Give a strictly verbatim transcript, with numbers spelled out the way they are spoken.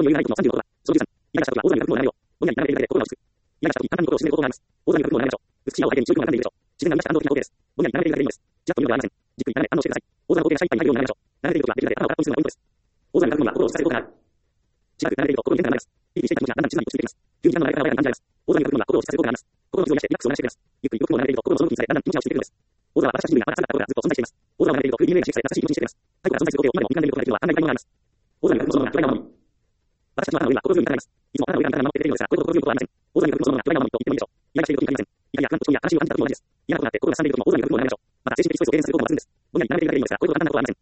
の余裕がないことのさんじゅうごことだ。そのじゅうさん、依頼者とは、大空に書くものをやめよう。ぼんやり並べるだけで心が落ち着く。依頼者と簡単にことを進めることがあります。大空に書くものをやめましょう。美しい青を背景に中空が並んでいるでしょう。自然が生み出した感動的な光景です。ぼんやり並べるだけでいいのです。ちらっと見るのではありません。じっくり並べ、反応してください。大空の光景が下いっぱいに入るように並べましょう。並べているときは、できるだけ頭を空っぽにするのがポイントです。大空に書くものは心を落ち着かせることがある。しばらく並べていると心に変化が生まれます。ピリピリしていた気持ちがだんだん静かに落ち着いていきます。じゅうにだんの並べ方はやや感じられます。大空に書くものは心を落ち着かせることがあります。心の傷を癒してリラックスを流してくれます。ゆっくり動くものを並べていると心のその気にされだんだん気持ちが落ち着いてくるのです。大空は私たちにはまだ下がったことがずっと存在しています。大空を並べていると空に見えが刺激され優しい気持ちにしてくれます。太古が存在することを今でも敏感で見ることができるのはあんなに買い物があります。大空に書くものが巨大なものに。私たちの頭の上は心強いに立たれます。いつもあなたの上があなたが守ってくれるのですが、これほど心強いことはありません。大空に書くものが巨大なものにと言ってもいいでしょう。依頼がしている時に限りません。怒りや不安と不安や悲しみを感じた時も同じです。嫌なことがあって心が悲んでいる時も大空に書くものを並べましょう。また精神的ストレスを減らせることも抜群です。ぼんやり並べているだけでいいのですが、これほど簡単なことはありません。